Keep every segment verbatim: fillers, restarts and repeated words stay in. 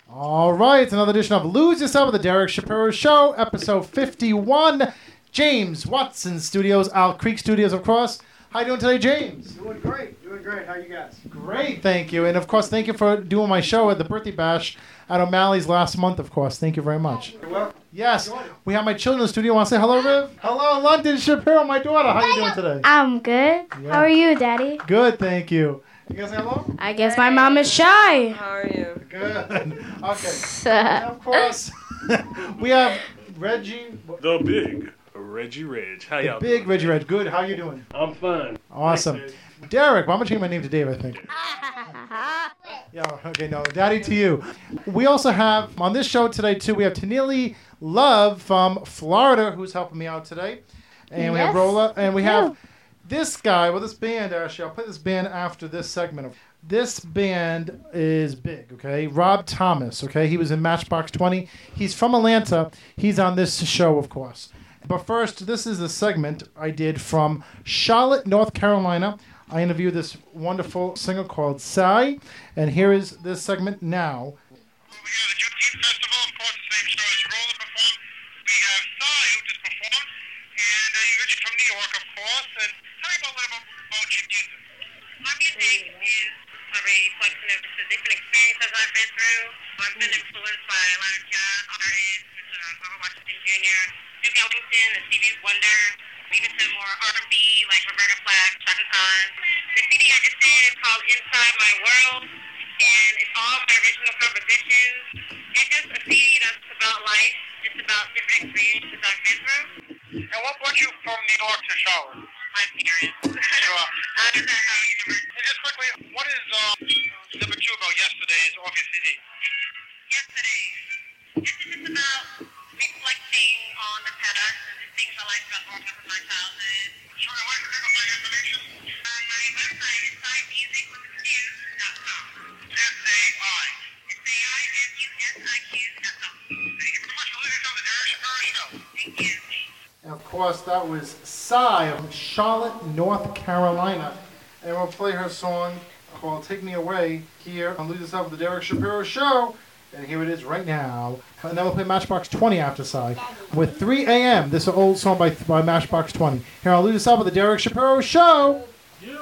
All right, it's another edition of Lose Yourself with the Derek Shapiro Show, episode fifty-one. James Watson Studios, Owl Creek Studios, of course. How you doing today, James? Doing great, doing great. How you guys? Great, thank you. And, of course, thank you for doing my show at the Birthday Bash at O'Malley's last month, of course. Thank you very much. You're welcome. Yes, we have my children in the studio. Want to say hello, Riv? Hello, London Shapiro, my daughter. How you doing today? I'm good. Yeah. How are you, Daddy? Good, thank you. You guys say hello? I guess my mom is shy. How are you? Good. Okay. And, of course, we have Reggie. The big Reggie Reg. How The y'all big doing? Reggie Reg. Good. How you doing? I'm fine. Awesome. Thanks, Derek, well, I'm going to change my name to Dave, I think. Yeah, okay, no. Daddy to you. We also have, on this show today, too, we have Tanili Love from Florida, who's helping me out today. And we have Yes. Rolla, and we Yeah. have this guy, well, this band, actually, I'll play this band after this segment. This band is big, okay? Rob Thomas, okay? He was in Matchbox twenty. He's from Atlanta. He's on this show, of course. But first, this is a segment I did from Charlotte, North Carolina. I interviewed this wonderful singer called Sai, and here is this segment now. We have the Juneteenth Festival, of course, the same show as Roller performed. We have Sai, who just performed, and uh, you're originally from New York, of course. And tell me about a little bit about your music. My music is a reflection of just the different experiences I've been through. I've been influenced by a lot of jazz artists, Mister Grover Washington Junior, Duke Ellington, and Stevie Wonder, even some more R and B like Roberta Flack, Chaka Khan. The C D I just did is called Inside My World, and it's all my original compositions. It's just a C D that's about life, just about different experiences I've been through. And what brought you from New York to Charlotte? My parents. Sure. How does that help you? And just quickly, what is um, number two about yesterday's off your C D? Yesterday. This is just about reflecting on the past and the things I like about growing up in my childhood. Sure, and where can people find information? Uh, my website is sai music with a Q dot com. S A I. It's A I M U S I Q dot com. Thank you very much for listening to the Derek Shapiro Show. Thank you. And of course, that was Sai from Charlotte, North Carolina. And we'll play her song called Take Me Away here on Lose Yourself with the Derek Shapiro Show. And here it is right now. And then we'll play Matchbox twenty after Sai with three a.m. This is an old song by, by Matchbox twenty. Here on Lose Yourself with the Derek Shapiro Show. Yeah.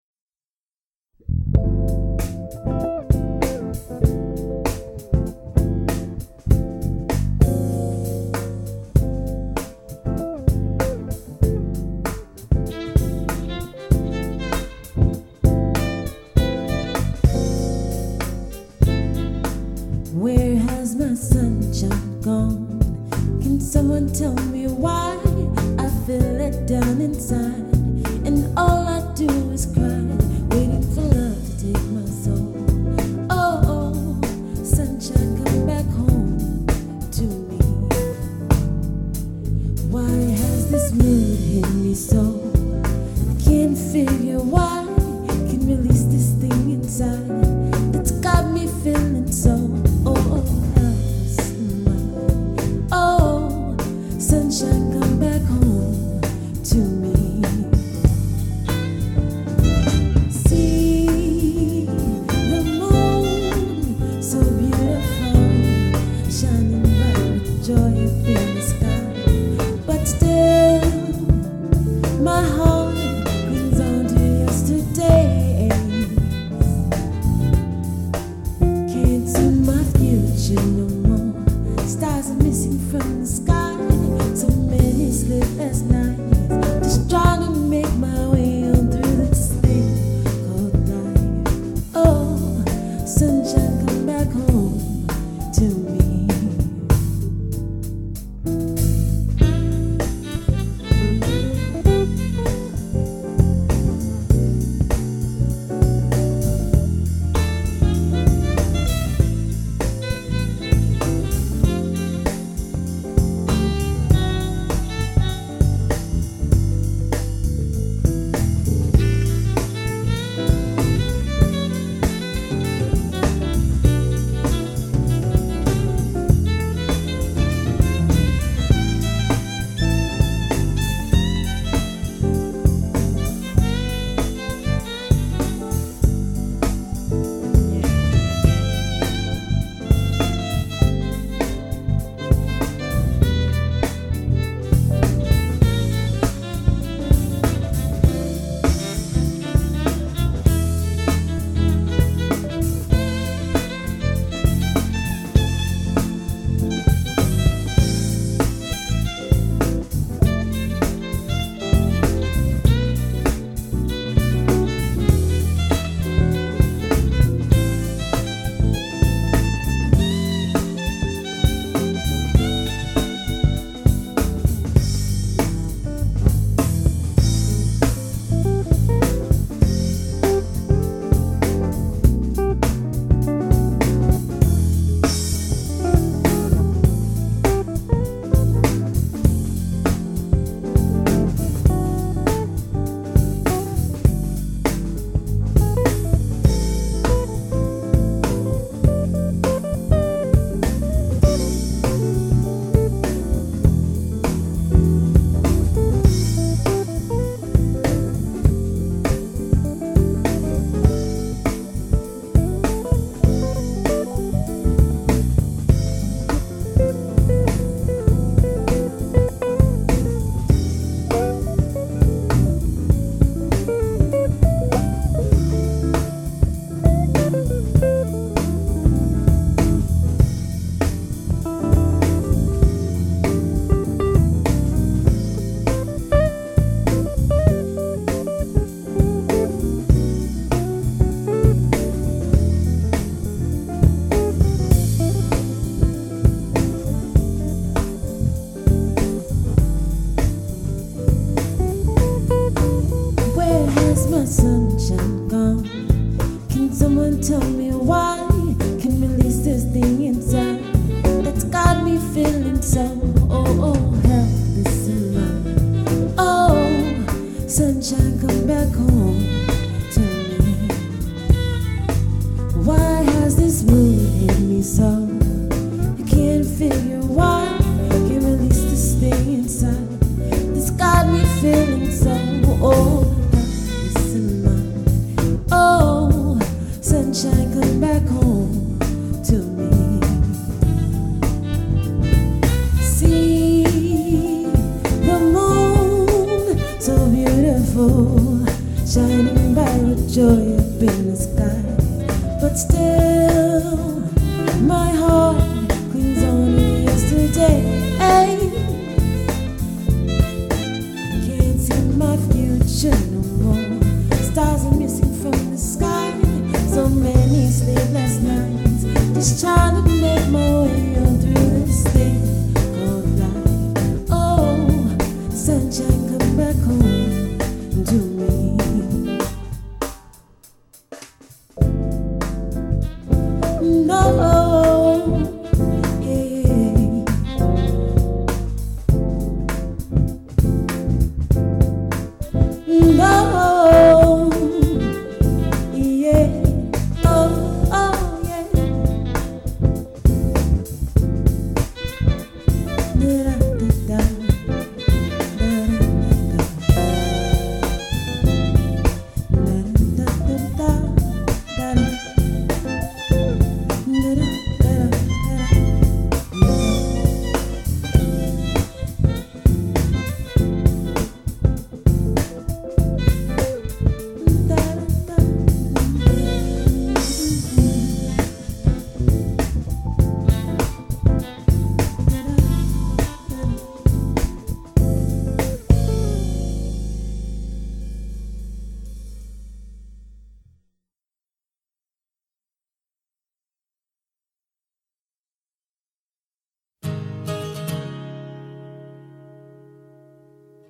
Where has my sunshine gone? Can someone tell me why I feel let down inside? And all I do is cry, waiting for love to take my soul. Oh, oh, sunshine, come back home to me. Why has this mood hit me so? I can't figure why I can release this thing inside that's got me feeling so. Oh, else mine. Oh, sunshine, come back home to me. See the moon, so beautiful, shining bright with joy up in the sky. But still, my heart clings on to yesterday. Can't see my future no more. Stars are missing from the sky. So many sleepless nights, just trying to make my way on through this thing called life. Oh, sunshine, come back home to me.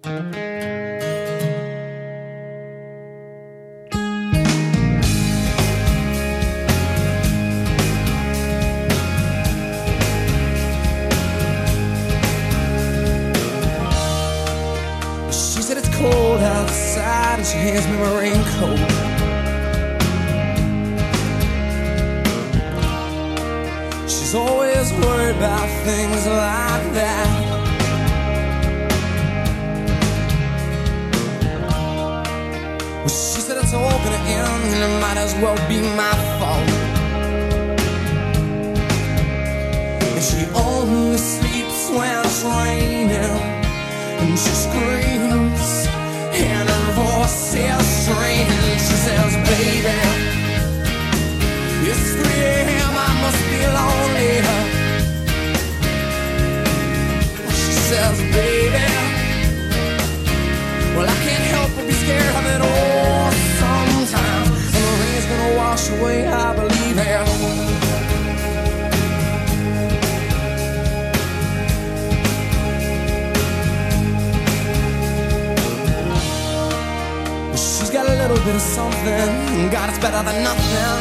She said it's cold outside and she hands me my raincoat. She's always worried about things like that. Well, she said it's all gonna end and it might as well be my fault. And she only sleeps when it's raining, and she screams and her voice is strange. She says, baby, it's three a m, I must be lonely. She says, baby, well, I can't help but be scared of it all sometimes. And the rain's gonna wash away, I believe it. She's got a little bit of something, God, it's better than nothing.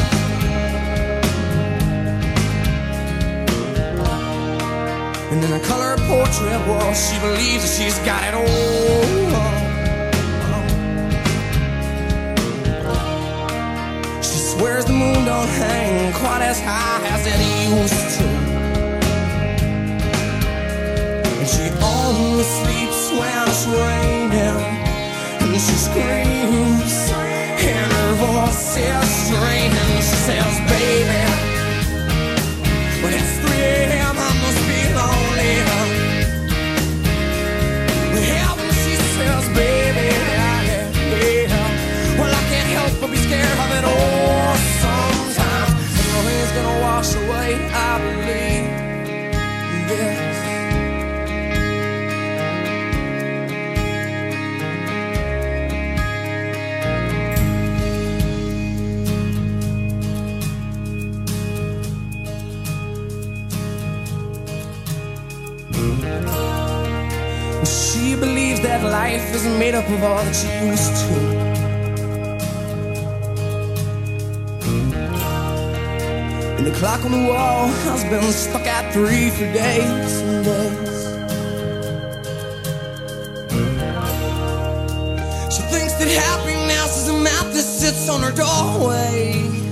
And in a color portrait, well, she believes that she's got it all. She swears the moon don't hang quite as high as it used to. And she only sleeps when it's raining, and she screams and her voice is strange. And she says, baby, when it's three a m, I must be lonely. Yeah, when she says, baby, yeah, yeah, well, I can't help but be scared of it all sometimes. And the rain's gonna wash away, I believe this. She believes that life is made up of all that she used to. And the clock on the wall has been stuck at three for days and days. She thinks that happiness is a map that sits on her doorway.